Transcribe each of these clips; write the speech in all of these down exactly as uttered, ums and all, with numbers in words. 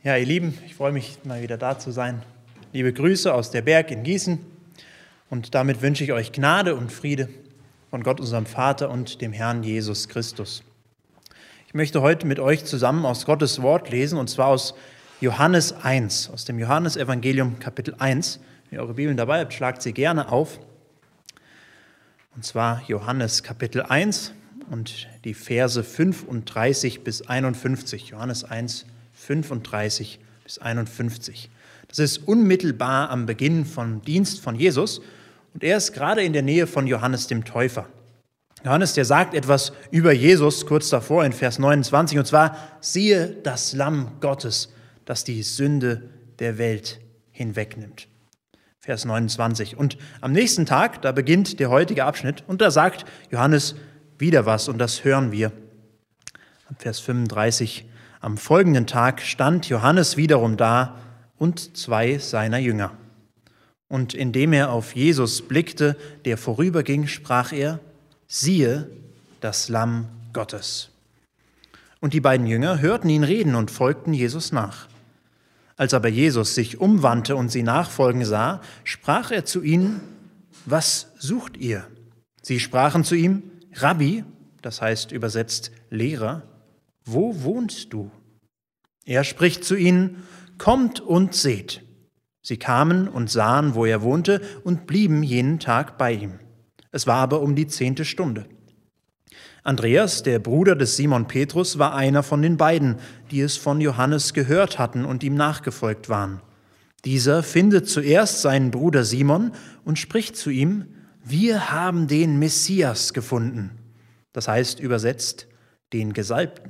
Ja, ihr Lieben, ich freue mich, mal wieder da zu sein. Liebe Grüße aus der Berg in Gießen und damit wünsche ich euch Gnade und Friede von Gott, unserem Vater und dem Herrn Jesus Christus. Ich möchte heute mit euch zusammen aus Gottes Wort lesen, und zwar aus Johannes eins, aus dem Johannesevangelium Kapitel eins. Wenn ihr eure Bibeln dabei habt, schlagt sie gerne auf. Und zwar Johannes Kapitel eins und die Verse fünfunddreißig bis einundfünfzig. Johannes eins, fünfunddreißig bis einundfünfzig. Das ist unmittelbar am Beginn vom Dienst von Jesus und er ist gerade in der Nähe von Johannes dem Täufer. Johannes, der sagt etwas über Jesus kurz davor in Vers neunundzwanzig, und zwar: Siehe das Lamm Gottes, das die Sünde der Welt hinwegnimmt. Vers neunundzwanzig. Und am nächsten Tag, da beginnt der heutige Abschnitt, und da sagt Johannes wieder was, und das hören wir. Vers fünfunddreißig. Am folgenden Tag stand Johannes wiederum da und zwei seiner Jünger. Und indem er auf Jesus blickte, der vorüberging, sprach er: Siehe das Lamm Gottes. Und die beiden Jünger hörten ihn reden und folgten Jesus nach. Als aber Jesus sich umwandte und sie nachfolgen sah, sprach er zu ihnen: Was sucht ihr? Sie sprachen zu ihm: Rabbi, das heißt übersetzt Lehrer, wo wohnst du? Er spricht zu ihnen: Kommt und seht. Sie kamen und sahen, wo er wohnte, und blieben jenen Tag bei ihm. Es war aber um die zehnte Stunde. Andreas, der Bruder des Simon Petrus, war einer von den beiden, die es von Johannes gehört hatten und ihm nachgefolgt waren. Dieser findet zuerst seinen Bruder Simon und spricht zu ihm: Wir haben den Messias gefunden. Das heißt übersetzt den Gesalbten.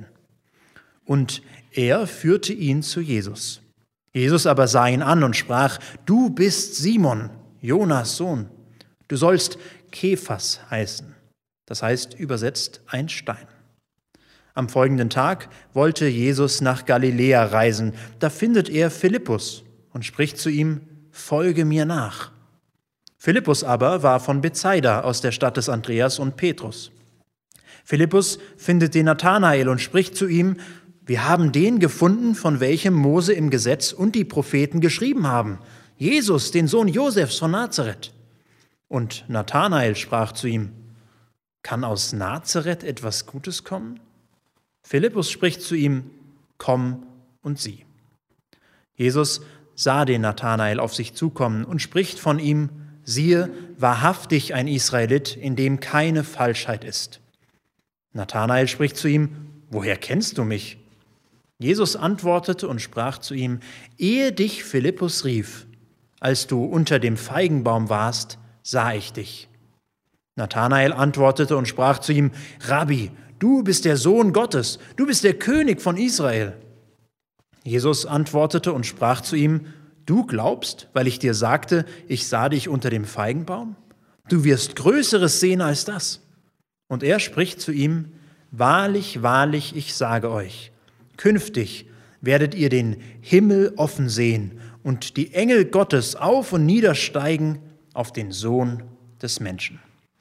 Und er führte ihn zu Jesus. Jesus aber sah ihn an und sprach: Du bist Simon, Jonas Sohn. Du sollst Kephas heißen. Das heißt übersetzt ein Stein. Am folgenden Tag wollte Jesus nach Galiläa reisen. Da findet er Philippus und spricht zu ihm: Folge mir nach. Philippus aber war von Bethsaida, aus der Stadt des Andreas und Petrus. Philippus findet den Nathanael und spricht zu ihm: Wir haben den gefunden, von welchem Mose im Gesetz und die Propheten geschrieben haben, Jesus, den Sohn Josefs von Nazareth. Und Nathanael sprach zu ihm: Kann aus Nazareth etwas Gutes kommen? Philippus spricht zu ihm: Komm und sieh. Jesus sah den Nathanael auf sich zukommen und spricht von ihm: Siehe, wahrhaftig ein Israelit, in dem keine Falschheit ist. Nathanael spricht zu ihm: Woher kennst du mich? Jesus antwortete und sprach zu ihm: Ehe dich Philippus rief, als du unter dem Feigenbaum warst, sah ich dich. Nathanael antwortete und sprach zu ihm: Rabbi, du bist der Sohn Gottes, du bist der König von Israel. Jesus antwortete und sprach zu ihm: Du glaubst, weil ich dir sagte, ich sah dich unter dem Feigenbaum? Du wirst Größeres sehen als das. Und er spricht zu ihm: Wahrlich, wahrlich, ich sage euch, künftig werdet ihr den Himmel offen sehen und die Engel Gottes auf und niedersteigen auf den Sohn des Menschen.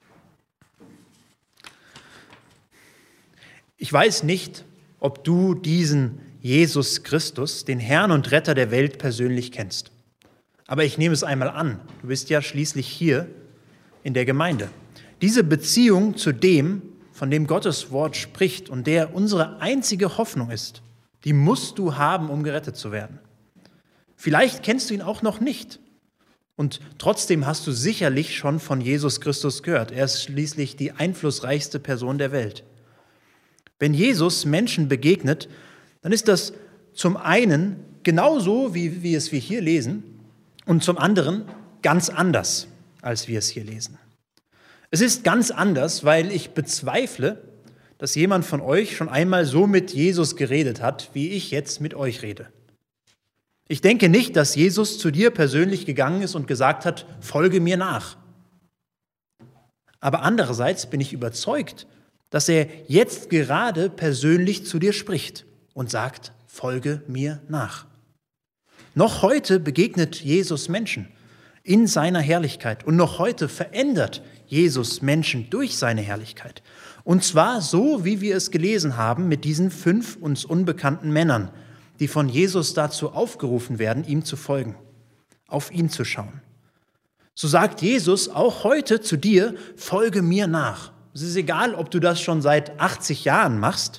Ich weiß nicht, ob du diesen Jesus Christus, den Herrn und Retter der Welt, persönlich kennst. Aber ich nehme es einmal an, du bist ja schließlich hier in der Gemeinde. Diese Beziehung zu dem, von dem Gottes Wort spricht und der unsere einzige Hoffnung ist, die musst du haben, um gerettet zu werden. Vielleicht kennst du ihn auch noch nicht. Und trotzdem hast du sicherlich schon von Jesus Christus gehört. Er ist schließlich die einflussreichste Person der Welt. Wenn Jesus Menschen begegnet, dann ist das zum einen genauso, wie, wie es wir hier lesen, und zum anderen ganz anders, als wir es hier lesen. Es ist ganz anders, weil ich bezweifle, dass jemand von euch schon einmal so mit Jesus geredet hat, wie ich jetzt mit euch rede. Ich denke nicht, dass Jesus zu dir persönlich gegangen ist und gesagt hat: Folge mir nach. Aber andererseits bin ich überzeugt, dass er jetzt gerade persönlich zu dir spricht und sagt: Folge mir nach. Noch heute begegnet Jesus Menschen in seiner Herrlichkeit und noch heute verändert Jesus Menschen durch seine Herrlichkeit. Und zwar so, wie wir es gelesen haben mit diesen fünf uns unbekannten Männern, die von Jesus dazu aufgerufen werden, ihm zu folgen, auf ihn zu schauen. So sagt Jesus auch heute zu dir, folge mir nach. Es ist egal, ob du das schon seit achtzig Jahren machst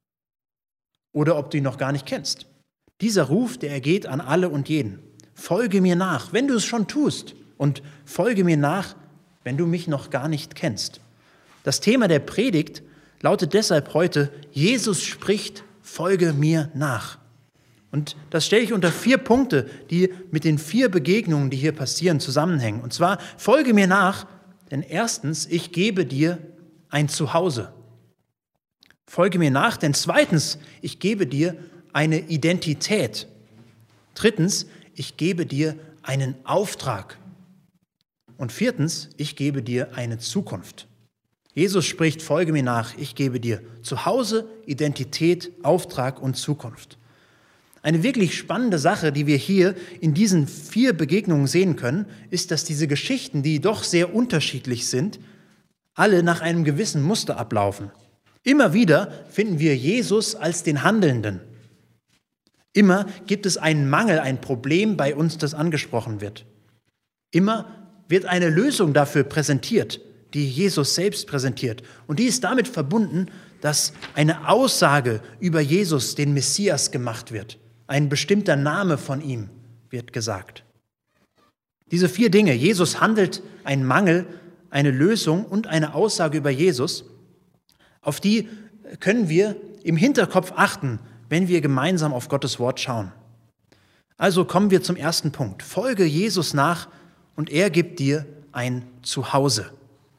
oder ob du ihn noch gar nicht kennst. Dieser Ruf, der ergeht an alle und jeden. Folge mir nach, wenn du es schon tust, und folge mir nach, wenn du mich noch gar nicht kennst. Das Thema der Predigt lautet deshalb heute, Jesus spricht, folge mir nach. Und das stelle ich unter vier Punkte, die mit den vier Begegnungen, die hier passieren, zusammenhängen. Und zwar, folge mir nach, denn erstens, ich gebe dir ein Zuhause. Folge mir nach, denn zweitens, ich gebe dir eine Identität. Drittens, ich gebe dir einen Auftrag. Und viertens, ich gebe dir eine Zukunft. Jesus spricht, folge mir nach, ich gebe dir Zuhause, Identität, Auftrag und Zukunft. Eine wirklich spannende Sache, die wir hier in diesen vier Begegnungen sehen können, ist, dass diese Geschichten, die doch sehr unterschiedlich sind, alle nach einem gewissen Muster ablaufen. Immer wieder finden wir Jesus als den Handelnden. Immer gibt es einen Mangel, ein Problem bei uns, das angesprochen wird. Immer wird eine Lösung dafür präsentiert, die Jesus selbst präsentiert. Und die ist damit verbunden, dass eine Aussage über Jesus, den Messias, gemacht wird. Ein bestimmter Name von ihm wird gesagt. Diese vier Dinge, Jesus handelt, ein Mangel, eine Lösung und eine Aussage über Jesus, auf die können wir im Hinterkopf achten, wenn wir gemeinsam auf Gottes Wort schauen. Also kommen wir zum ersten Punkt. Folge Jesus nach und er gibt dir ein Zuhause.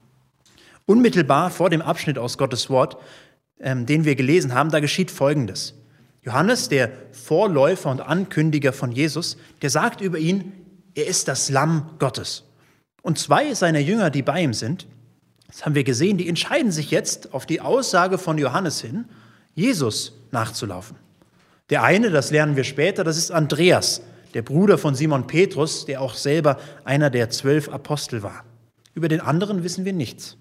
Unmittelbar vor dem Abschnitt aus Gottes Wort, ähm, den wir gelesen haben, da geschieht Folgendes. Johannes, der Vorläufer und Ankündiger von Jesus, der sagt über ihn, er ist das Lamm Gottes. Und zwei seiner Jünger, die bei ihm sind, das haben wir gesehen, die entscheiden sich jetzt auf die Aussage von Johannes hin, Jesus nachzulaufen. Der eine, das lernen wir später, das ist Andreas, der Bruder von Simon Petrus, der auch selber einer der zwölf Apostel war. Über den anderen wissen wir nichts.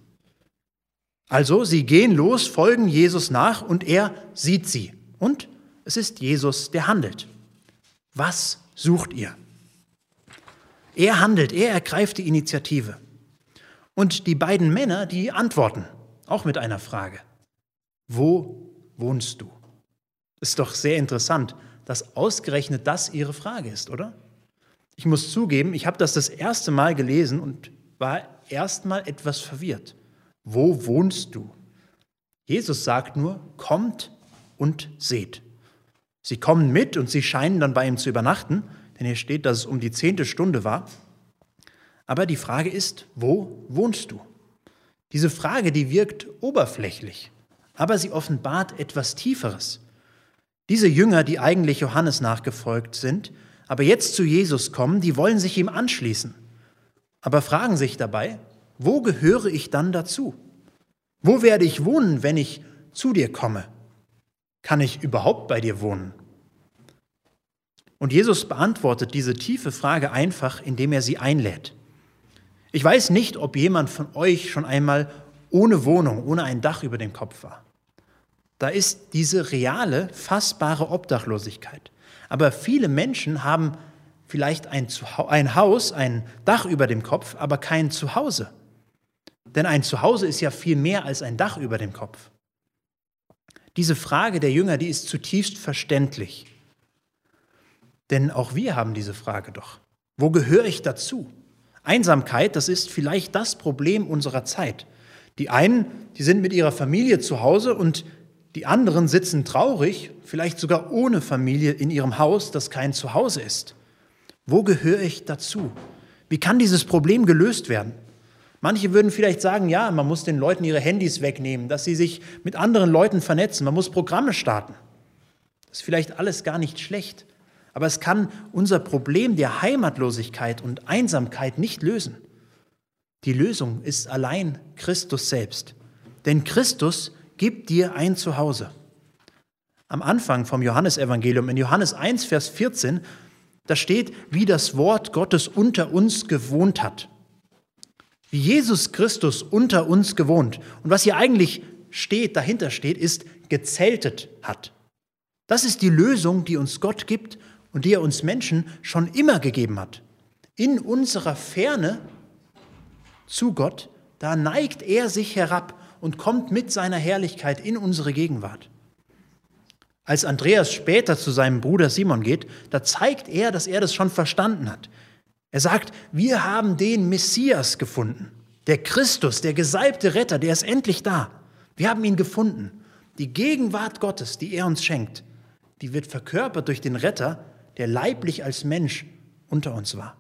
Also, sie gehen los, folgen Jesus nach und er sieht sie. Und es ist Jesus, der handelt. Was sucht ihr? Er handelt, er ergreift die Initiative. Und die beiden Männer, die antworten, auch mit einer Frage. Wo wohnst du? Ist doch sehr interessant, dass ausgerechnet das ihre Frage ist, oder? Ich muss zugeben, ich habe das das erste Mal gelesen und war erstmal etwas verwirrt. Wo wohnst du? Jesus sagt nur, kommt und seht. Sie kommen mit und sie scheinen dann bei ihm zu übernachten, denn hier steht, dass es um die zehnte Stunde war. Aber die Frage ist, wo wohnst du? Diese Frage, die wirkt oberflächlich, aber sie offenbart etwas Tieferes. Diese Jünger, die eigentlich Johannes nachgefolgt sind, aber jetzt zu Jesus kommen, die wollen sich ihm anschließen, aber fragen sich dabei, wo gehöre ich dann dazu? Wo werde ich wohnen, wenn ich zu dir komme? Kann ich überhaupt bei dir wohnen? Und Jesus beantwortet diese tiefe Frage einfach, indem er sie einlädt. Ich weiß nicht, ob jemand von euch schon einmal ohne Wohnung, ohne ein Dach über dem Kopf war. Da ist diese reale, fassbare Obdachlosigkeit. Aber viele Menschen haben vielleicht ein, Zuha- ein Haus, ein Dach über dem Kopf, aber kein Zuhause. Denn ein Zuhause ist ja viel mehr als ein Dach über dem Kopf. Diese Frage der Jünger, die ist zutiefst verständlich. Denn auch wir haben diese Frage doch. Wo gehöre ich dazu? Einsamkeit, das ist vielleicht das Problem unserer Zeit. Die einen, die sind mit ihrer Familie zu Hause und die anderen sitzen traurig, vielleicht sogar ohne Familie in ihrem Haus, das kein Zuhause ist. Wo gehöre ich dazu? Wie kann dieses Problem gelöst werden? Manche würden vielleicht sagen, ja, man muss den Leuten ihre Handys wegnehmen, dass sie sich mit anderen Leuten vernetzen, man muss Programme starten. Das ist vielleicht alles gar nicht schlecht. Aber es kann unser Problem der Heimatlosigkeit und Einsamkeit nicht lösen. Die Lösung ist allein Christus selbst. Denn Christus gibt dir ein Zuhause. Am Anfang vom Johannesevangelium, in Johannes eins, Vers vierzehn, da steht, wie das Wort Gottes unter uns gewohnt hat. Wie Jesus Christus unter uns gewohnt. Und was hier eigentlich steht, dahinter steht, ist gezeltet hat. Das ist die Lösung, die uns Gott gibt und die er uns Menschen schon immer gegeben hat. In unserer Ferne zu Gott, da neigt er sich herab und kommt mit seiner Herrlichkeit in unsere Gegenwart. Als Andreas später zu seinem Bruder Simon geht, da zeigt er, dass er das schon verstanden hat. Er sagt, wir haben den Messias gefunden. Der Christus, der gesalbte Retter, der ist endlich da. Wir haben ihn gefunden. Die Gegenwart Gottes, die er uns schenkt, die wird verkörpert durch den Retter, der leiblich als Mensch unter uns war.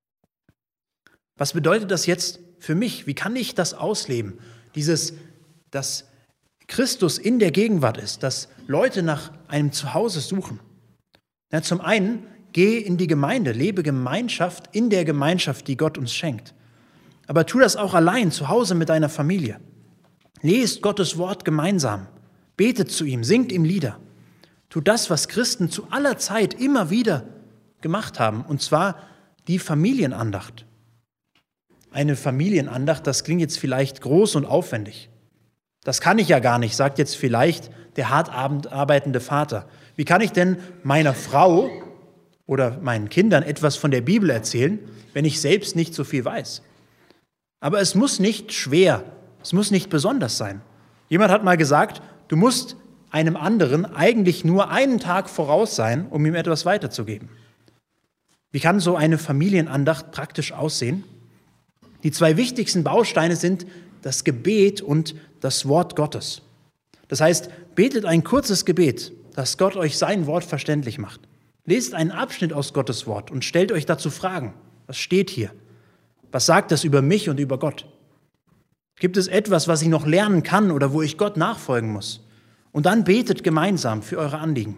Was bedeutet das jetzt für mich? Wie kann ich das ausleben? Dieses, dass Christus in der Gegenwart ist, dass Leute nach einem Zuhause suchen. Ja, zum einen, geh in die Gemeinde, lebe Gemeinschaft in der Gemeinschaft, die Gott uns schenkt. Aber tu das auch allein, zu Hause mit deiner Familie. Lest Gottes Wort gemeinsam, betet zu ihm, singt ihm Lieder. Tu das, was Christen zu aller Zeit immer wieder gemacht haben, und zwar die Familienandacht. Eine Familienandacht, das klingt jetzt vielleicht groß und aufwendig. Das kann ich ja gar nicht, sagt jetzt vielleicht der hart arbeitende Vater. Wie kann ich denn meiner Frau oder meinen Kindern etwas von der Bibel erzählen, wenn ich selbst nicht so viel weiß? Aber es muss nicht schwer, es muss nicht besonders sein. Jemand hat mal gesagt, du musst einem anderen eigentlich nur einen Tag voraus sein, um ihm etwas weiterzugeben. Wie kann so eine Familienandacht praktisch aussehen? Die zwei wichtigsten Bausteine sind das Gebet und das Wort Gottes. Das heißt, betet ein kurzes Gebet, dass Gott euch sein Wort verständlich macht. Lest einen Abschnitt aus Gottes Wort und stellt euch dazu Fragen. Was steht hier? Was sagt das über mich und über Gott? Gibt es etwas, was ich noch lernen kann oder wo ich Gott nachfolgen muss? Und dann betet gemeinsam für eure Anliegen.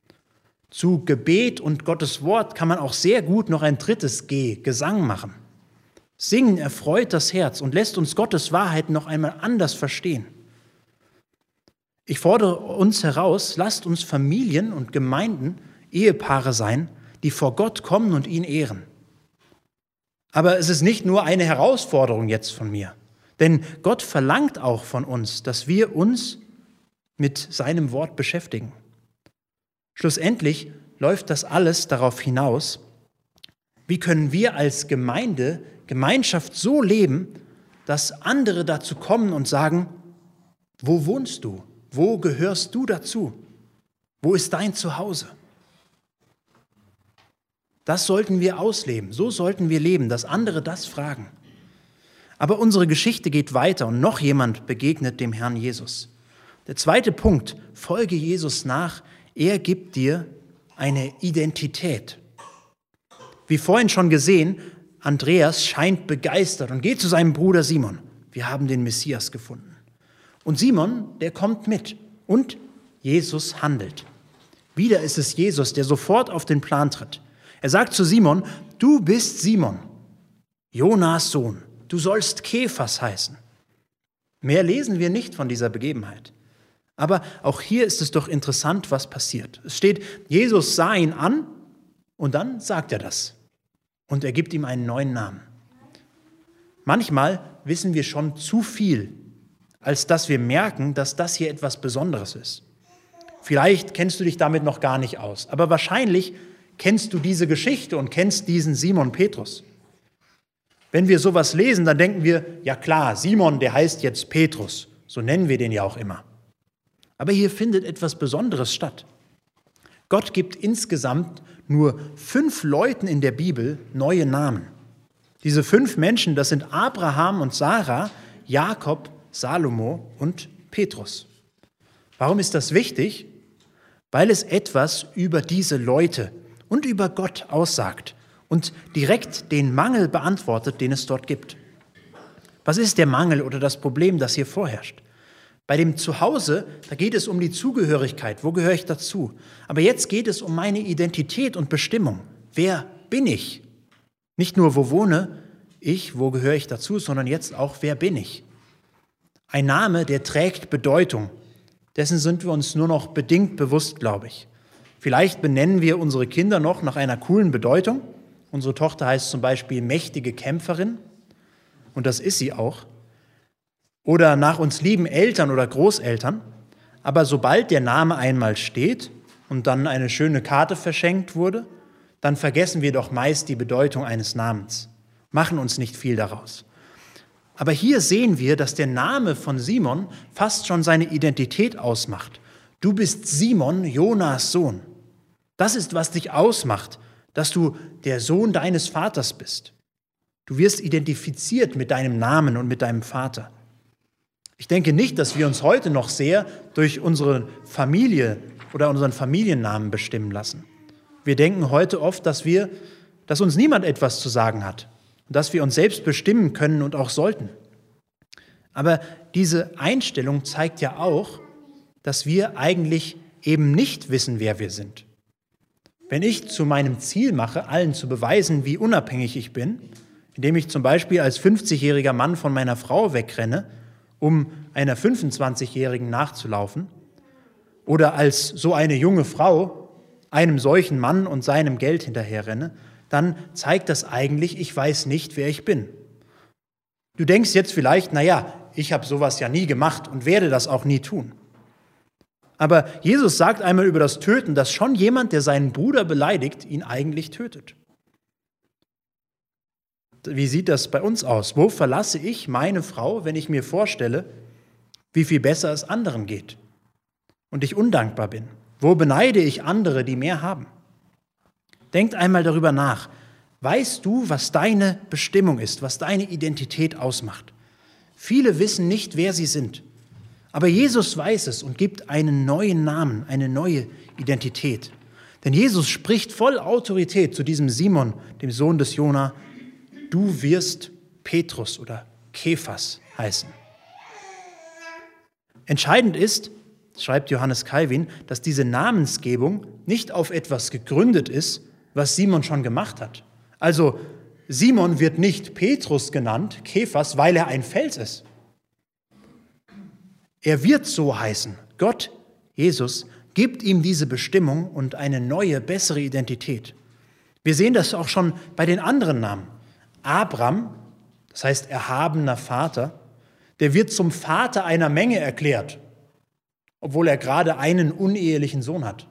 Zu Gebet und Gottes Wort kann man auch sehr gut noch ein drittes G, Gesang machen. Singen erfreut das Herz und lässt uns Gottes Wahrheit noch einmal anders verstehen. Ich fordere uns heraus, lasst uns Familien und Gemeinden, Ehepaare sein, die vor Gott kommen und ihn ehren. Aber es ist nicht nur eine Herausforderung jetzt von mir, denn Gott verlangt auch von uns, dass wir uns mit seinem Wort beschäftigen. Schlussendlich läuft das alles darauf hinaus, wie können wir als Gemeinde, Gemeinschaft so leben, dass andere dazu kommen und sagen, wo wohnst du? Wo gehörst du dazu? Wo ist dein Zuhause? Das sollten wir ausleben, so sollten wir leben, dass andere das fragen. Aber unsere Geschichte geht weiter und noch jemand begegnet dem Herrn Jesus. Der zweite Punkt, folge Jesus nach, er gibt dir eine Identität. Wie vorhin schon gesehen, Andreas scheint begeistert und geht zu seinem Bruder Simon. Wir haben den Messias gefunden. Und Simon, der kommt mit und Jesus handelt. Wieder ist es Jesus, der sofort auf den Plan tritt. Er sagt zu Simon, du bist Simon, Jonas Sohn, du sollst Kephas heißen. Mehr lesen wir nicht von dieser Begebenheit. Aber auch hier ist es doch interessant, was passiert. Es steht, Jesus sah ihn an und dann sagt er das. Und er gibt ihm einen neuen Namen. Manchmal wissen wir schon zu viel, als dass wir merken, dass das hier etwas Besonderes ist. Vielleicht kennst du dich damit noch gar nicht aus, aber wahrscheinlich kennst du diese Geschichte und kennst diesen Simon Petrus. Wenn wir sowas lesen, dann denken wir, ja klar, Simon, der heißt jetzt Petrus, so nennen wir den ja auch immer. Aber hier findet etwas Besonderes statt. Gott gibt insgesamt nur fünf Leuten in der Bibel neue Namen. Diese fünf Menschen, das sind Abraham und Sarah, Jakob, Salomo und Petrus. Warum ist das wichtig? Weil es etwas über diese Leute und über Gott aussagt und direkt den Mangel beantwortet, den es dort gibt. Was ist der Mangel oder das Problem, das hier vorherrscht? Bei dem Zuhause, da geht es um die Zugehörigkeit. Wo gehöre ich dazu? Aber jetzt geht es um meine Identität und Bestimmung. Wer bin ich? Nicht nur, wo wohne ich, wo gehöre ich dazu, sondern jetzt auch, wer bin ich? Ein Name, der trägt Bedeutung. Dessen sind wir uns nur noch bedingt bewusst, glaube ich. Vielleicht benennen wir unsere Kinder noch nach einer coolen Bedeutung. Unsere Tochter heißt zum Beispiel mächtige Kämpferin. Und das ist sie auch. Oder nach uns lieben Eltern oder Großeltern. Aber sobald der Name einmal steht, und dann eine schöne Karte verschenkt wurde, dann vergessen wir doch meist die Bedeutung eines Namens, machen uns nicht viel daraus. Aber hier sehen wir, dass der Name von Simon fast schon seine Identität ausmacht. Du bist Simon, Jonas Sohn. Das ist, was dich ausmacht, dass du der Sohn deines Vaters bist. Du wirst identifiziert mit deinem Namen und mit deinem Vater. Ich denke nicht, dass wir uns heute noch sehr durch unsere Familie oder unseren Familiennamen bestimmen lassen. Wir denken heute oft, dass wir, dass uns niemand etwas zu sagen hat und dass wir uns selbst bestimmen können und auch sollten. Aber diese Einstellung zeigt ja auch, dass wir eigentlich eben nicht wissen, wer wir sind. Wenn ich zu meinem Ziel mache, allen zu beweisen, wie unabhängig ich bin, indem ich zum Beispiel als fünfzigjähriger Mann von meiner Frau wegrenne, um einer fünfundzwanzigjährigen nachzulaufen, oder als so eine junge Frau einem solchen Mann und seinem Geld hinterherrenne, dann zeigt das eigentlich, ich weiß nicht, wer ich bin. Du denkst jetzt vielleicht, naja, ich habe sowas ja nie gemacht und werde das auch nie tun. Aber Jesus sagt einmal über das Töten, dass schon jemand, der seinen Bruder beleidigt, ihn eigentlich tötet. Wie sieht das bei uns aus? Wo verlasse ich meine Frau, wenn ich mir vorstelle, wie viel besser es anderen geht und ich undankbar bin? Wo beneide ich andere, die mehr haben? Denkt einmal darüber nach. Weißt du, was deine Bestimmung ist, was deine Identität ausmacht? Viele wissen nicht, wer sie sind. Aber Jesus weiß es und gibt einen neuen Namen, eine neue Identität. Denn Jesus spricht voll Autorität zu diesem Simon, dem Sohn des Jona. Du wirst Petrus oder Kephas heißen. Entscheidend ist, schreibt Johannes Calvin, dass diese Namensgebung nicht auf etwas gegründet ist, was Simon schon gemacht hat. Also Simon wird nicht Petrus genannt, Kephas, weil er ein Fels ist. Er wird so heißen. Gott, Jesus, gibt ihm diese Bestimmung und eine neue, bessere Identität. Wir sehen das auch schon bei den anderen Namen. Abram, das heißt erhabener Vater, der wird zum Vater einer Menge erklärt, obwohl er gerade einen unehelichen Sohn hat.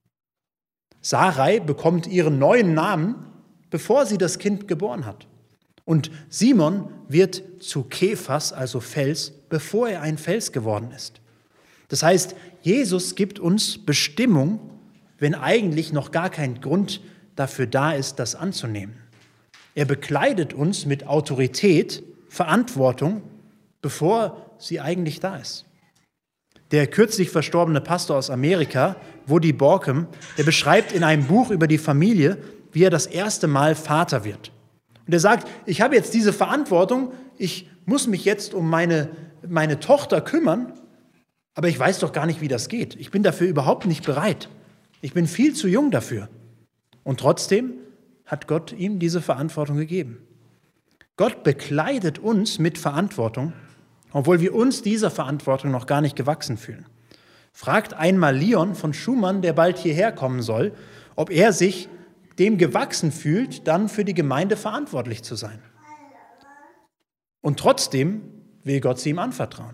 Sarai bekommt ihren neuen Namen, bevor sie das Kind geboren hat. Und Simon wird zu Kephas, also Fels, bevor er ein Fels geworden ist. Das heißt, Jesus gibt uns Bestimmung, wenn eigentlich noch gar kein Grund dafür da ist, das anzunehmen. Er bekleidet uns mit Autorität, Verantwortung, bevor sie eigentlich da ist. Der kürzlich verstorbene Pastor aus Amerika, Woody Borkham, der beschreibt in einem Buch über die Familie, wie er das erste Mal Vater wird. Und er sagt, ich habe jetzt diese Verantwortung, ich muss mich jetzt um meine, meine Tochter kümmern, aber ich weiß doch gar nicht, wie das geht. Ich bin dafür überhaupt nicht bereit. Ich bin viel zu jung dafür. Und trotzdem hat Gott ihm diese Verantwortung gegeben. Gott bekleidet uns mit Verantwortung, obwohl wir uns dieser Verantwortung noch gar nicht gewachsen fühlen. Fragt einmal Leon von Schumann, der bald hierher kommen soll, ob er sich dem gewachsen fühlt, dann für die Gemeinde verantwortlich zu sein. Und trotzdem will Gott sie ihm anvertrauen.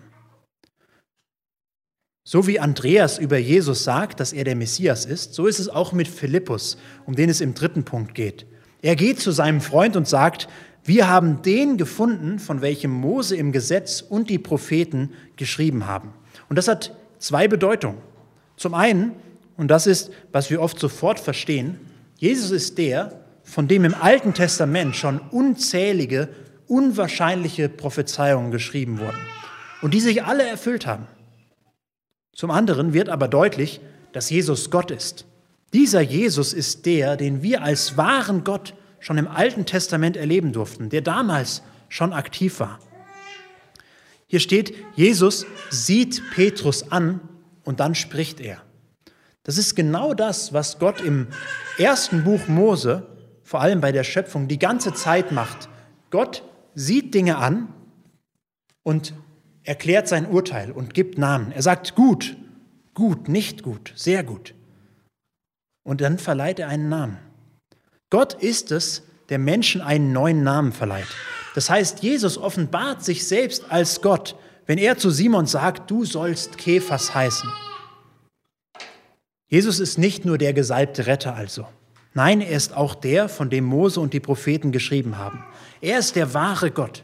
So wie Andreas über Jesus sagt, dass er der Messias ist, so ist es auch mit Philippus, um den es im dritten Punkt geht. Er geht zu seinem Freund und sagt, wir haben den gefunden, von welchem Mose im Gesetz und die Propheten geschrieben haben. Und das hat zwei Bedeutungen. Zum einen, und das ist, was wir oft sofort verstehen, Jesus ist der, von dem im Alten Testament schon unzählige, unwahrscheinliche Prophezeiungen geschrieben wurden und die sich alle erfüllt haben. Zum anderen wird aber deutlich, dass Jesus Gott ist. Dieser Jesus ist der, den wir als wahren Gott schon im Alten Testament erleben durften, der damals schon aktiv war. Hier steht, Jesus sieht Petrus an und dann spricht er. Das ist genau das, was Gott im ersten Buch Mose, vor allem bei der Schöpfung, die ganze Zeit macht. Gott sieht Dinge an und erklärt sein Urteil und gibt Namen. Er sagt gut, gut, nicht gut, sehr gut. Und dann verleiht er einen Namen. Gott ist es, der Menschen einen neuen Namen verleiht. Das heißt, Jesus offenbart sich selbst als Gott, wenn er zu Simon sagt, du sollst Kephas heißen. Jesus ist nicht nur der gesalbte Retter also. Nein, er ist auch der, von dem Mose und die Propheten geschrieben haben. Er ist der wahre Gott.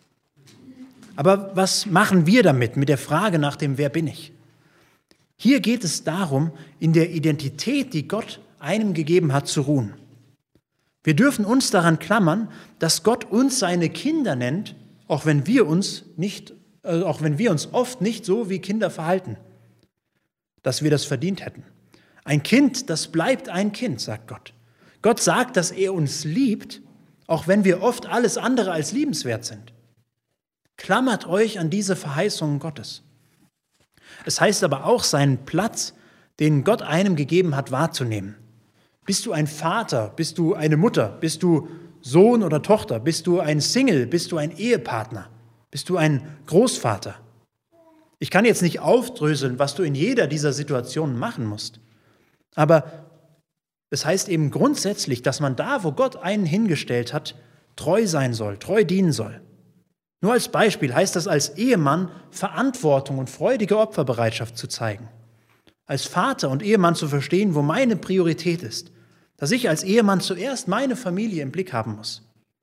Aber was machen wir damit, mit der Frage nach dem Wer bin ich? Hier geht es darum, in der Identität, die Gott einem gegeben hat, zu ruhen. Wir dürfen uns daran klammern, dass Gott uns seine Kinder nennt, auch wenn wir uns nicht, äh, auch wenn wir uns oft nicht so wie Kinder verhalten, dass wir das verdient hätten. Ein Kind, das bleibt ein Kind, sagt Gott. Gott sagt, dass er uns liebt, auch wenn wir oft alles andere als liebenswert sind. Klammert euch an diese Verheißungen Gottes. Es heißt aber auch, seinen Platz, den Gott einem gegeben hat, wahrzunehmen. Bist du ein Vater? Bist du eine Mutter? Bist du Sohn oder Tochter? Bist du ein Single? Bist du ein Ehepartner? Bist du ein Großvater? Ich kann jetzt nicht aufdröseln, was du in jeder dieser Situationen machen musst. Aber es heißt eben grundsätzlich, dass man da, wo Gott einen hingestellt hat, treu sein soll, treu dienen soll. Nur als Beispiel heißt das als Ehemann, Verantwortung und freudige Opferbereitschaft zu zeigen. Als Vater und Ehemann zu verstehen, wo meine Priorität ist. Dass ich als Ehemann zuerst meine Familie im Blick haben muss.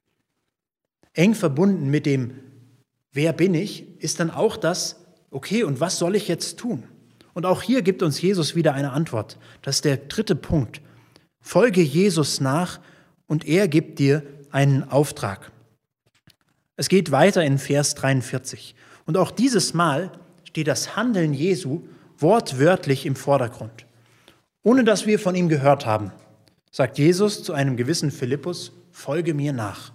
Eng verbunden mit dem Wer bin ich, ist dann auch das, okay, und was soll ich jetzt tun? Und auch hier gibt uns Jesus wieder eine Antwort. Das ist der dritte Punkt. Folge Jesus nach und er gibt dir einen Auftrag. Es geht weiter in Vers dreiundvierzig. Und auch dieses Mal steht das Handeln Jesu wortwörtlich im Vordergrund. Ohne dass wir von ihm gehört haben, sagt Jesus zu einem gewissen Philippus, folge mir nach.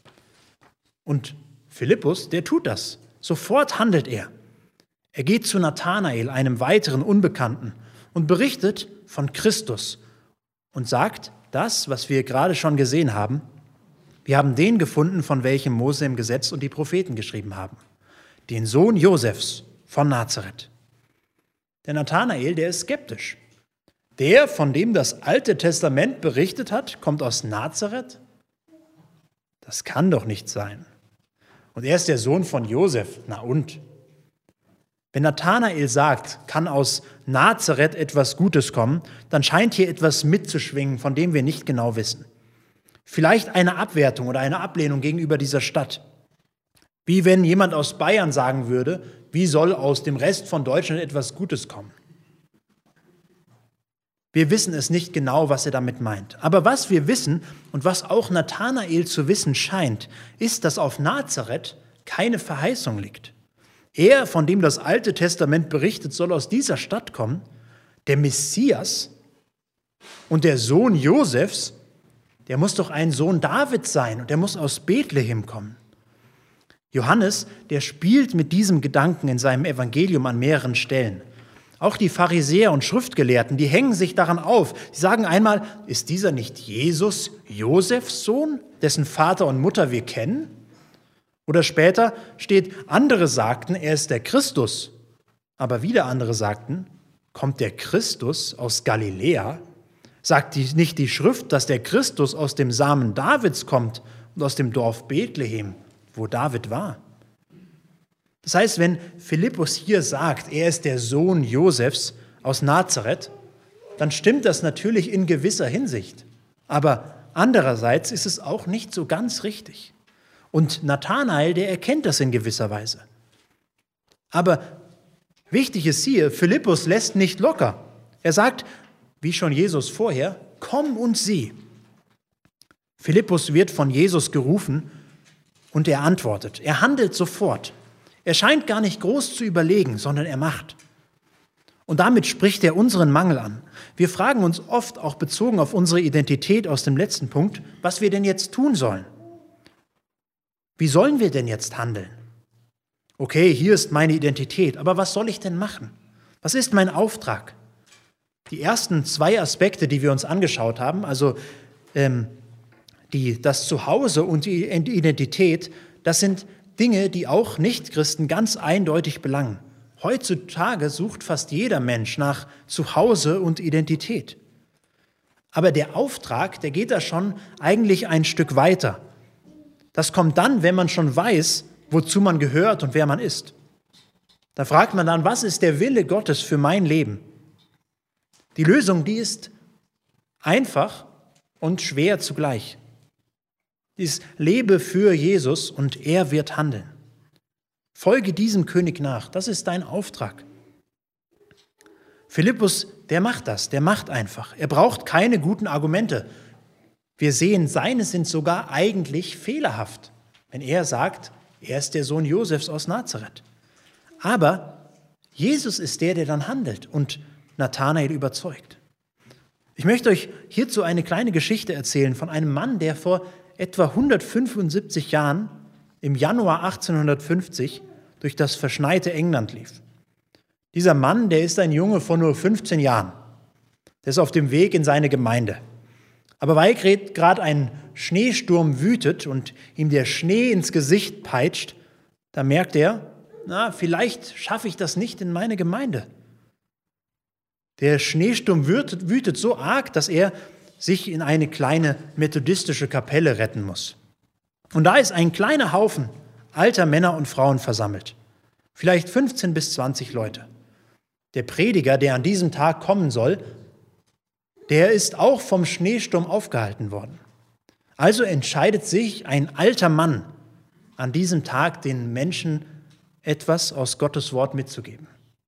Und Philippus, der tut das. Sofort handelt er. Er geht zu Nathanael, einem weiteren Unbekannten, und berichtet von Christus und sagt das, was wir gerade schon gesehen haben. Wir haben den gefunden, von welchem Mose im Gesetz und die Propheten geschrieben haben. Den Sohn Josefs von Nazareth. Der Nathanael, der ist skeptisch. Der, von dem das Alte Testament berichtet hat, kommt aus Nazareth? Das kann doch nicht sein. Und er ist der Sohn von Josef. Na und? Wenn Nathanael sagt, kann aus Nazareth etwas Gutes kommen, dann scheint hier etwas mitzuschwingen, von dem wir nicht genau wissen. Vielleicht eine Abwertung oder eine Ablehnung gegenüber dieser Stadt. Wie wenn jemand aus Bayern sagen würde, wie soll aus dem Rest von Deutschland etwas Gutes kommen? Wir wissen es nicht genau, was er damit meint. Aber was wir wissen und was auch Nathanael zu wissen scheint, ist, dass auf Nazareth keine Verheißung liegt. Er, von dem das Alte Testament berichtet, soll aus dieser Stadt kommen, der Messias und der Sohn Josefs, der muss doch ein Sohn Davids sein und der muss aus Bethlehem kommen. Johannes, der spielt mit diesem Gedanken in seinem Evangelium an mehreren Stellen. Auch die Pharisäer und Schriftgelehrten, die hängen sich daran auf. Sie sagen einmal, ist dieser nicht Jesus, Josefs Sohn, dessen Vater und Mutter wir kennen? Oder später steht, andere sagten, er ist der Christus. Aber wieder andere sagten, kommt der Christus aus Galiläa? Sagt die, nicht die Schrift, dass der Christus aus dem Samen Davids kommt und aus dem Dorf Bethlehem, wo David war? Das heißt, wenn Philippus hier sagt, er ist der Sohn Josefs aus Nazareth, dann stimmt das natürlich in gewisser Hinsicht. Aber andererseits ist es auch nicht so ganz richtig. Und Nathanael, der erkennt das in gewisser Weise. Aber wichtig ist hier, Philippus lässt nicht locker. Er sagt, wie schon Jesus vorher, komm und sieh. Philippus wird von Jesus gerufen und er antwortet. Er handelt sofort. Er scheint gar nicht groß zu überlegen, sondern er macht. Und damit spricht er unseren Mangel an. Wir fragen uns oft, auch bezogen auf unsere Identität aus dem letzten Punkt, was wir denn jetzt tun sollen. Wie sollen wir denn jetzt handeln? Okay, hier ist meine Identität, aber was soll ich denn machen? Was ist mein Auftrag? Die ersten zwei Aspekte, die wir uns angeschaut haben, also ähm, die, das Zuhause und die Identität, das sind Dinge, die auch Nichtchristen ganz eindeutig belangen. Heutzutage sucht fast jeder Mensch nach Zuhause und Identität. Aber der Auftrag, der geht da schon eigentlich ein Stück weiter. Das kommt dann, wenn man schon weiß, wozu man gehört und wer man ist. Da fragt man dann, was ist der Wille Gottes für mein Leben? Die Lösung, die ist einfach und schwer zugleich. Dies lebe für Jesus und er wird handeln. Folge diesem König nach, das ist dein Auftrag. Philippus, der macht das, der macht einfach. Er braucht keine guten Argumente. Wir sehen, seine sind sogar eigentlich fehlerhaft, wenn er sagt, er ist der Sohn Josefs aus Nazareth. Aber Jesus ist der, der dann handelt und Nathanael überzeugt. Ich möchte euch hierzu eine kleine Geschichte erzählen von einem Mann, der vor etwa hundertfünfundsiebzig Jahren im Januar achtzehnhundertfünfzig durch das verschneite England lief. Dieser Mann, der ist ein Junge von nur fünfzehn Jahren. Der ist auf dem Weg in seine Gemeinde. Aber weil gerade ein Schneesturm wütet und ihm der Schnee ins Gesicht peitscht, da merkt er, na, vielleicht schaffe ich das nicht in meine Gemeinde. Der Schneesturm wütet, wütet so arg, dass er sich in eine kleine methodistische Kapelle retten muss. Und da ist ein kleiner Haufen alter Männer und Frauen versammelt. Vielleicht fünfzehn bis zwanzig Leute. Der Prediger, der an diesem Tag kommen soll, der ist auch vom Schneesturm aufgehalten worden. Also entscheidet sich ein alter Mann, an diesem Tag den Menschen etwas aus Gottes Wort mitzugeben.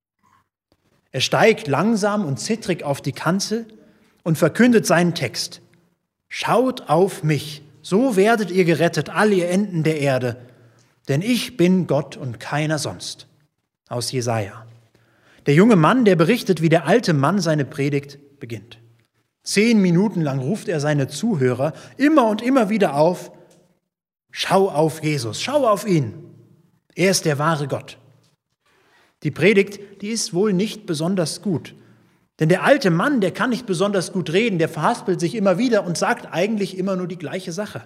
Er steigt langsam und zittrig auf die Kanzel und verkündet seinen Text. Schaut auf mich, so werdet ihr gerettet, all ihr Enden der Erde, denn ich bin Gott und keiner sonst. Aus Jesaja. Der junge Mann, der berichtet, wie der alte Mann seine Predigt beginnt. Zehn Minuten lang ruft er seine Zuhörer immer und immer wieder auf, schau auf Jesus, schau auf ihn. Er ist der wahre Gott. Die Predigt, die ist wohl nicht besonders gut. Denn der alte Mann, der kann nicht besonders gut reden, der verhaspelt sich immer wieder und sagt eigentlich immer nur die gleiche Sache.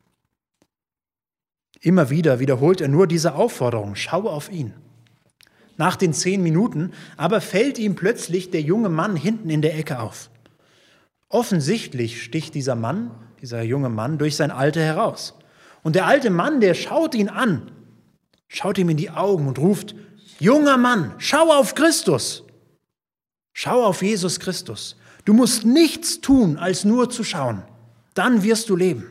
Immer wieder wiederholt er nur diese Aufforderung, schau auf ihn. Nach den zehn Minuten aber fällt ihm plötzlich der junge Mann hinten in der Ecke auf. Offensichtlich sticht dieser Mann, dieser junge Mann, durch sein Alter heraus. Und der alte Mann, der schaut ihn an, schaut ihm in die Augen und ruft, junger Mann, schau auf Christus. Schau auf Jesus Christus. Du musst nichts tun, als nur zu schauen. Dann wirst du leben.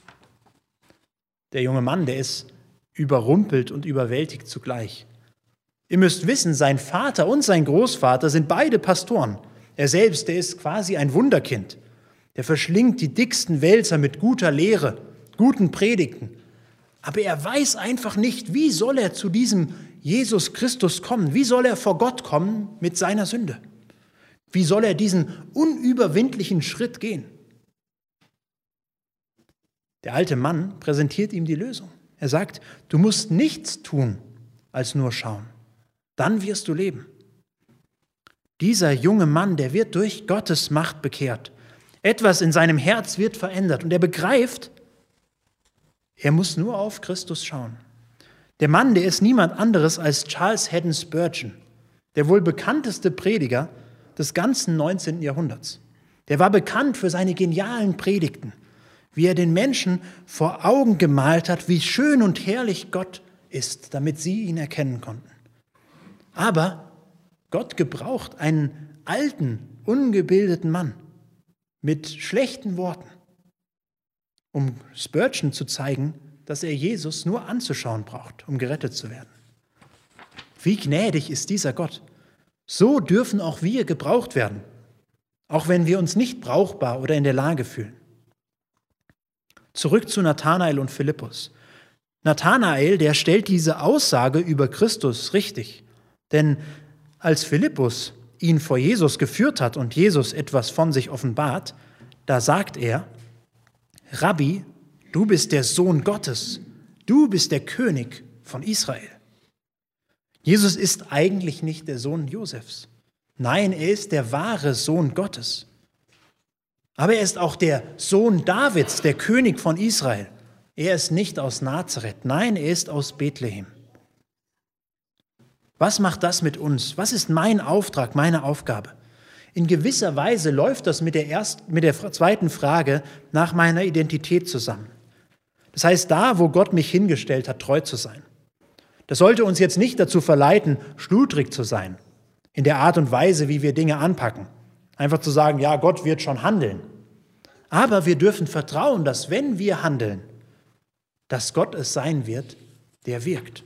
Der junge Mann, der ist überrumpelt und überwältigt zugleich. Ihr müsst wissen, sein Vater und sein Großvater sind beide Pastoren. Er selbst, der ist quasi ein Wunderkind. Der verschlingt die dicksten Wälzer mit guter Lehre, guten Predigten. Aber er weiß einfach nicht, wie soll er zu diesem Jesus Christus kommen? Wie soll er vor Gott kommen mit seiner Sünde? Wie soll er diesen unüberwindlichen Schritt gehen? Der alte Mann präsentiert ihm die Lösung. Er sagt, du musst nichts tun, als nur schauen. Dann wirst du leben. Dieser junge Mann, der wird durch Gottes Macht bekehrt. Etwas in seinem Herz wird verändert und er begreift, er muss nur auf Christus schauen. Der Mann, der ist niemand anderes als Charles Haddon Spurgeon, der wohl bekannteste Prediger des ganzen neunzehnten Jahrhunderts. Der war bekannt für seine genialen Predigten, wie er den Menschen vor Augen gemalt hat, wie schön und herrlich Gott ist, damit sie ihn erkennen konnten. Aber Gott gebraucht einen alten, ungebildeten Mann mit schlechten Worten, um Spurgeon zu zeigen, dass er Jesus nur anzuschauen braucht, um gerettet zu werden. Wie gnädig ist dieser Gott. So dürfen auch wir gebraucht werden, auch wenn wir uns nicht brauchbar oder in der Lage fühlen. Zurück zu Nathanael und Philippus. Nathanael, der stellt diese Aussage über Christus richtig, denn als Philippus ihn vor Jesus geführt hat und Jesus etwas von sich offenbart, da sagt er, Rabbi, du bist der Sohn Gottes, du bist der König von Israel. Jesus ist eigentlich nicht der Sohn Josefs. Nein, er ist der wahre Sohn Gottes. Aber er ist auch der Sohn Davids, der König von Israel. Er ist nicht aus Nazareth, nein, er ist aus Bethlehem. Was macht das mit uns? Was ist mein Auftrag, meine Aufgabe? In gewisser Weise läuft das mit der, ersten, mit der zweiten Frage nach meiner Identität zusammen. Das heißt, da, wo Gott mich hingestellt hat, treu zu sein. Das sollte uns jetzt nicht dazu verleiten, schludrig zu sein, in der Art und Weise, wie wir Dinge anpacken. Einfach zu sagen, ja, Gott wird schon handeln. Aber wir dürfen vertrauen, dass wenn wir handeln, dass Gott es sein wird, der wirkt.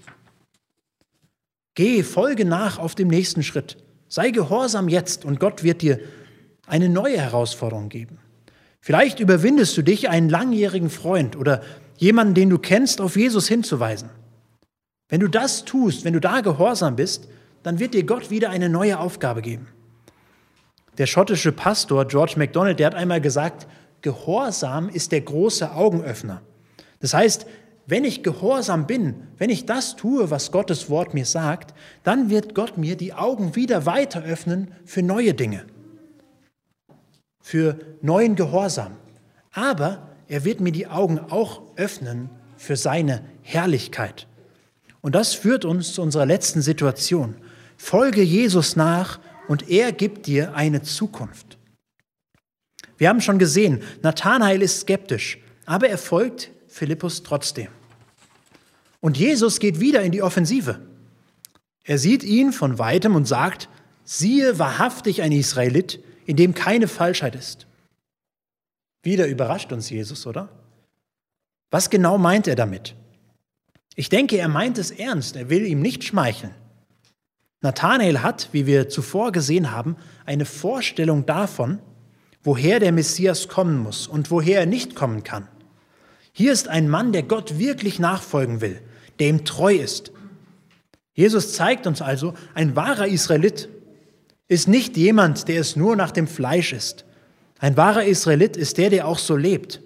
Geh, folge nach auf dem nächsten Schritt. Sei gehorsam jetzt und Gott wird dir eine neue Herausforderung geben. Vielleicht überwindest du dich, einen langjährigen Freund oder jemanden, den du kennst, auf Jesus hinzuweisen. Wenn du das tust, wenn du da gehorsam bist, dann wird dir Gott wieder eine neue Aufgabe geben. Der schottische Pastor George MacDonald, der hat einmal gesagt, Gehorsam ist der große Augenöffner. Das heißt, wenn ich gehorsam bin, wenn ich das tue, was Gottes Wort mir sagt, dann wird Gott mir die Augen wieder weiter öffnen für neue Dinge, für neuen Gehorsam. Aber er wird mir die Augen auch öffnen für seine Herrlichkeit. Und das führt uns zu unserer letzten Situation. Folge Jesus nach und er gibt dir eine Zukunft. Wir haben schon gesehen, Nathanael ist skeptisch, aber er folgt Philippus trotzdem. Und Jesus geht wieder in die Offensive. Er sieht ihn von weitem und sagt, siehe wahrhaftig ein Israelit, in dem keine Falschheit ist. Wieder überrascht uns Jesus, oder? Was genau meint er damit? Ich denke, er meint es ernst, er will ihm nicht schmeicheln. Nathanael hat, wie wir zuvor gesehen haben, eine Vorstellung davon, woher der Messias kommen muss und woher er nicht kommen kann. Hier ist ein Mann, der Gott wirklich nachfolgen will, der ihm treu ist. Jesus zeigt uns also, ein wahrer Israelit ist nicht jemand, der es nur nach dem Fleisch ist. Ein wahrer Israelit ist der, der auch so lebt.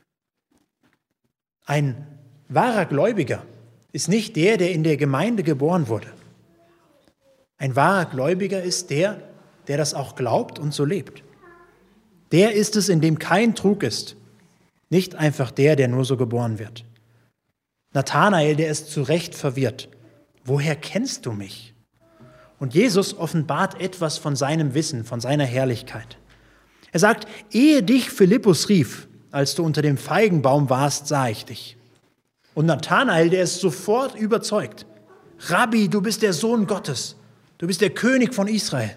Ein wahrer Gläubiger ist nicht der, der in der Gemeinde geboren wurde. Ein wahrer Gläubiger ist der, der das auch glaubt und so lebt. Der ist es, in dem kein Trug ist, nicht einfach der, der nur so geboren wird. Nathanael, der ist zu Recht verwirrt. Woher kennst du mich? Und Jesus offenbart etwas von seinem Wissen, von seiner Herrlichkeit. Er sagt, ehe dich Philippus rief, als du unter dem Feigenbaum warst, sah ich dich. Und Nathanael, der ist sofort überzeugt. Rabbi, du bist der Sohn Gottes. Du bist der König von Israel.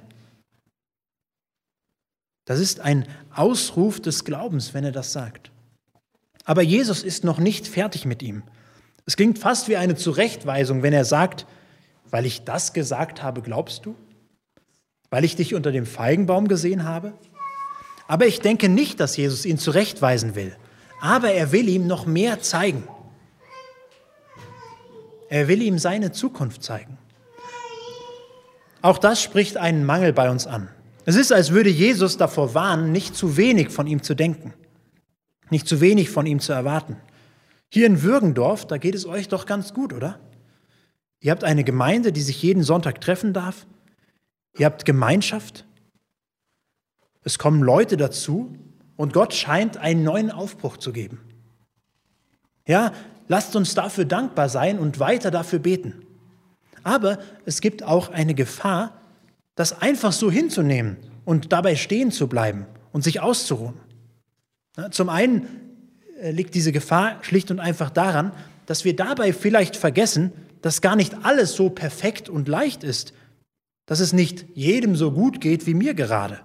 Das ist ein Ausruf des Glaubens, wenn er das sagt. Aber Jesus ist noch nicht fertig mit ihm. Es klingt fast wie eine Zurechtweisung, wenn er sagt, weil ich das gesagt habe, glaubst du? Weil ich dich unter dem Feigenbaum gesehen habe? Aber ich denke nicht, dass Jesus ihn zurechtweisen will. Aber er will ihm noch mehr zeigen. Er will ihm seine Zukunft zeigen. Auch das spricht einen Mangel bei uns an. Es ist, als würde Jesus davor warnen, nicht zu wenig von ihm zu denken, nicht zu wenig von ihm zu erwarten. Hier in Würgendorf, da geht es euch doch ganz gut, oder? Ihr habt eine Gemeinde, die sich jeden Sonntag treffen darf. Ihr habt Gemeinschaft. Es kommen Leute dazu und Gott scheint einen neuen Aufbruch zu geben. Ja, lasst uns dafür dankbar sein und weiter dafür beten. Aber es gibt auch eine Gefahr, das einfach so hinzunehmen und dabei stehen zu bleiben und sich auszuruhen. Zum einen liegt diese Gefahr schlicht und einfach daran, dass wir dabei vielleicht vergessen, dass gar nicht alles so perfekt und leicht ist, dass es nicht jedem so gut geht wie mir gerade.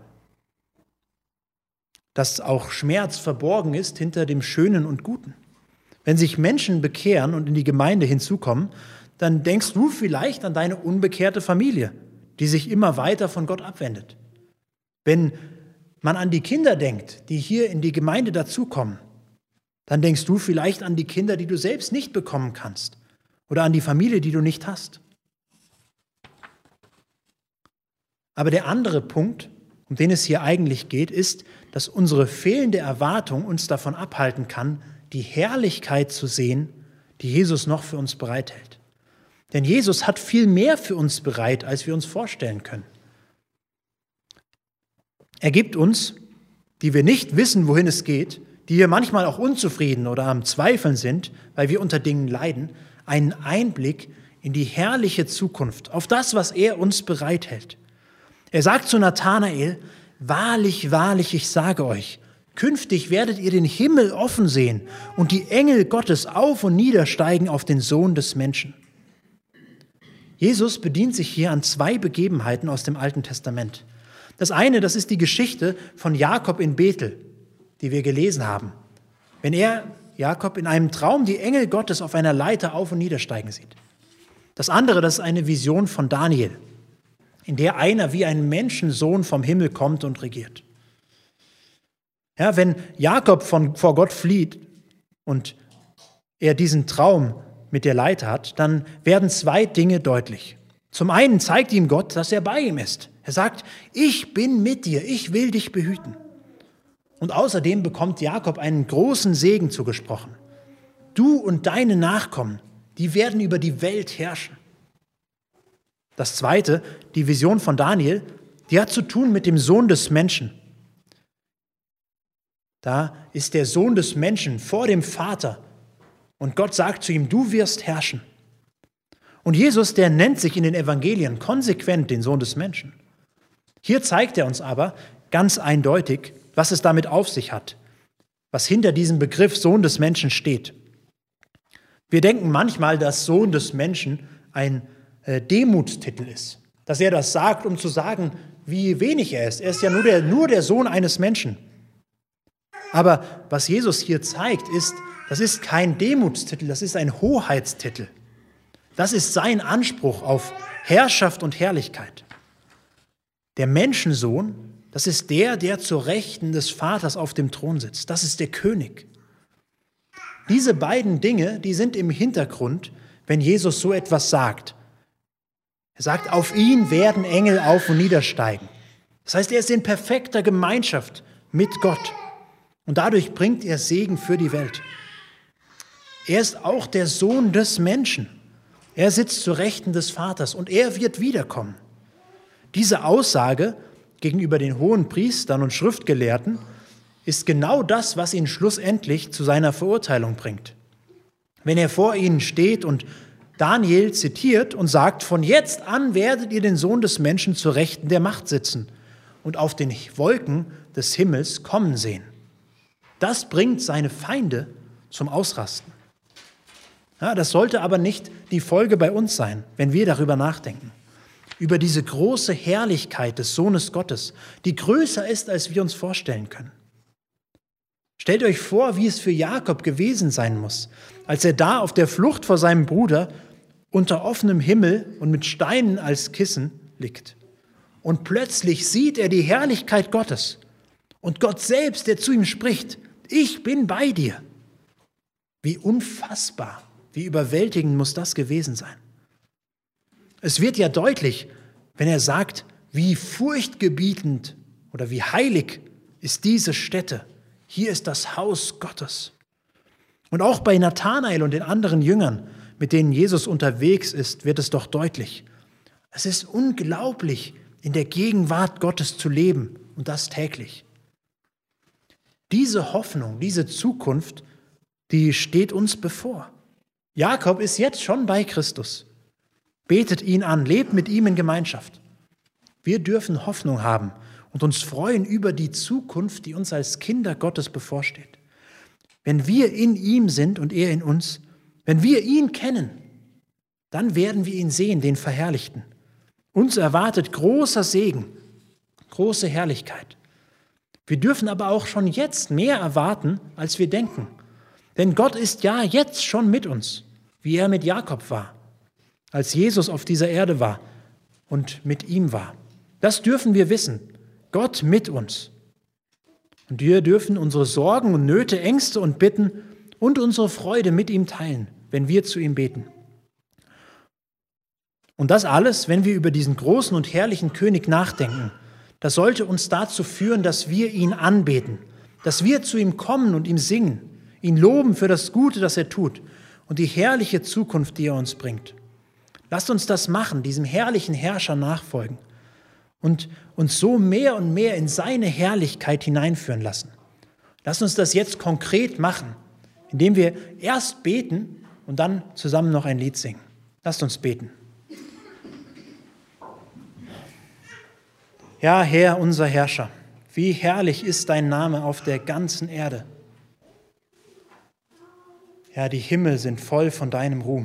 Dass auch Schmerz verborgen ist hinter dem Schönen und Guten. Wenn sich Menschen bekehren und in die Gemeinde hinzukommen, dann denkst du vielleicht an deine unbekehrte Familie, die sich immer weiter von Gott abwendet. Wenn man an die Kinder denkt, die hier in die Gemeinde dazukommen, dann denkst du vielleicht an die Kinder, die du selbst nicht bekommen kannst oder an die Familie, die du nicht hast. Aber der andere Punkt, um den es hier eigentlich geht, ist, dass unsere fehlende Erwartung uns davon abhalten kann, die Herrlichkeit zu sehen, die Jesus noch für uns bereithält. Denn Jesus hat viel mehr für uns bereit, als wir uns vorstellen können. Er gibt uns, die wir nicht wissen, wohin es geht, die wir manchmal auch unzufrieden oder am Zweifeln sind, weil wir unter Dingen leiden, einen Einblick in die herrliche Zukunft, auf das, was er uns bereithält. Er sagt zu Nathanael, wahrlich, wahrlich, ich sage euch, künftig werdet ihr den Himmel offen sehen und die Engel Gottes auf und niedersteigen auf den Sohn des Menschen. Jesus bedient sich hier an zwei Begebenheiten aus dem Alten Testament. Das eine, das ist die Geschichte von Jakob in Bethel, die wir gelesen haben. Wenn er, Jakob, in einem Traum die Engel Gottes auf einer Leiter auf- und niedersteigen sieht. Das andere, das ist eine Vision von Daniel, in der einer wie ein Menschensohn vom Himmel kommt und regiert. Ja, wenn Jakob von, vor Gott flieht und er diesen Traum mit der Leiter hat, dann werden zwei Dinge deutlich. Zum einen zeigt ihm Gott, dass er bei ihm ist. Er sagt, ich bin mit dir, ich will dich behüten. Und außerdem bekommt Jakob einen großen Segen zugesprochen. Du und deine Nachkommen, die werden über die Welt herrschen. Das zweite, die Vision von Daniel, die hat zu tun mit dem Sohn des Menschen. Da ist der Sohn des Menschen vor dem Vater und Gott sagt zu ihm, du wirst herrschen. Und Jesus, der nennt sich in den Evangelien konsequent den Sohn des Menschen. Hier zeigt er uns aber ganz eindeutig, was es damit auf sich hat, was hinter diesem Begriff Sohn des Menschen steht. Wir denken manchmal, dass Sohn des Menschen ein äh, Demutstitel ist, dass er das sagt, um zu sagen, wie wenig er ist. Er ist ja nur der, nur der Sohn eines Menschen. Aber was Jesus hier zeigt, ist, das ist kein Demutstitel, das ist ein Hoheitstitel. Das ist sein Anspruch auf Herrschaft und Herrlichkeit. Der Menschensohn, das ist der, der zur Rechten des Vaters auf dem Thron sitzt. Das ist der König. Diese beiden Dinge, die sind im Hintergrund, wenn Jesus so etwas sagt. Er sagt, auf ihn werden Engel auf- und niedersteigen. Das heißt, er ist in perfekter Gemeinschaft mit Gott. Und dadurch bringt er Segen für die Welt. Er ist auch der Sohn des Menschen. Er sitzt zu Rechten des Vaters und er wird wiederkommen. Diese Aussage gegenüber den hohen Priestern und Schriftgelehrten ist genau das, was ihn schlussendlich zu seiner Verurteilung bringt. Wenn er vor ihnen steht und Daniel zitiert und sagt, von jetzt an werdet ihr den Sohn des Menschen zu Rechten der Macht sitzen und auf den Wolken des Himmels kommen sehen. Das bringt seine Feinde zum Ausrasten. Ja, das sollte aber nicht die Folge bei uns sein, wenn wir darüber nachdenken. Über diese große Herrlichkeit des Sohnes Gottes, die größer ist, als wir uns vorstellen können. Stellt euch vor, wie es für Jakob gewesen sein muss, als er da auf der Flucht vor seinem Bruder unter offenem Himmel und mit Steinen als Kissen liegt. Und plötzlich sieht er die Herrlichkeit Gottes und Gott selbst, der zu ihm spricht, ich bin bei dir. Wie unfassbar, wie überwältigend muss das gewesen sein. Es wird ja deutlich, wenn er sagt, wie furchtgebietend oder wie heilig ist diese Stätte. Hier ist das Haus Gottes. Und auch bei Nathanael und den anderen Jüngern, mit denen Jesus unterwegs ist, wird es doch deutlich. Es ist unglaublich, in der Gegenwart Gottes zu leben und das täglich. Diese Hoffnung, diese Zukunft, die steht uns bevor. Jakob ist jetzt schon bei Christus. Betet ihn an, lebt mit ihm in Gemeinschaft. Wir dürfen Hoffnung haben und uns freuen über die Zukunft, die uns als Kinder Gottes bevorsteht. Wenn wir in ihm sind und er in uns, wenn wir ihn kennen, dann werden wir ihn sehen, den Verherrlichten. Uns erwartet großer Segen, große Herrlichkeit. Wir dürfen aber auch schon jetzt mehr erwarten, als wir denken. Denn Gott ist ja jetzt schon mit uns, wie er mit Jakob war, als Jesus auf dieser Erde war und mit ihm war. Das dürfen wir wissen. Gott mit uns. Und wir dürfen unsere Sorgen und Nöte, Ängste und Bitten und unsere Freude mit ihm teilen, wenn wir zu ihm beten. Und das alles, wenn wir über diesen großen und herrlichen König nachdenken, das sollte uns dazu führen, dass wir ihn anbeten, dass wir zu ihm kommen und ihm singen, ihn loben für das Gute, das er tut und die herrliche Zukunft, die er uns bringt. Lasst uns das machen, diesem herrlichen Herrscher nachfolgen und uns so mehr und mehr in seine Herrlichkeit hineinführen lassen. Lasst uns das jetzt konkret machen, indem wir erst beten und dann zusammen noch ein Lied singen. Lasst uns beten. Ja, Herr, unser Herrscher, wie herrlich ist dein Name auf der ganzen Erde. Herr, die Himmel sind voll von deinem Ruhm.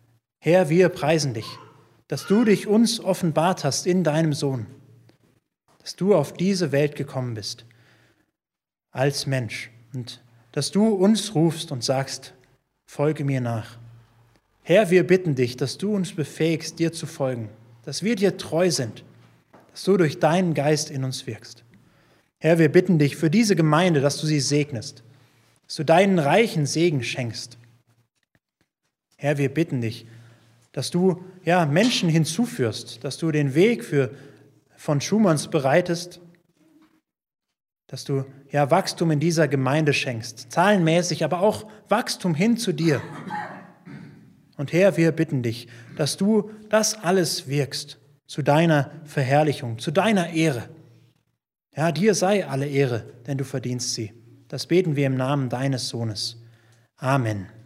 Herr, wir preisen dich, dass du dich uns offenbart hast in deinem Sohn. dass du auf diese Welt gekommen bist, als Mensch, und dass du uns rufst und sagst, folge mir nach. Herr, wir bitten dich, dass du uns befähigst, dir zu folgen, dass wir dir treu sind, dass du durch deinen Geist in uns wirkst. Herr, wir bitten dich für diese Gemeinde, dass du sie segnest, dass du deinen reichen Segen schenkst. Herr, wir bitten dich, dass du ja, Menschen hinzuführst, dass du den Weg für, von Schumanns bereitest, dass du ja, Wachstum in dieser Gemeinde schenkst, zahlenmäßig, aber auch Wachstum hin zu dir. Und Herr, wir bitten dich, dass du das alles wirkst zu deiner Verherrlichung, zu deiner Ehre. Ja, dir sei alle Ehre, denn du verdienst sie. Das beten wir im Namen deines Sohnes. Amen.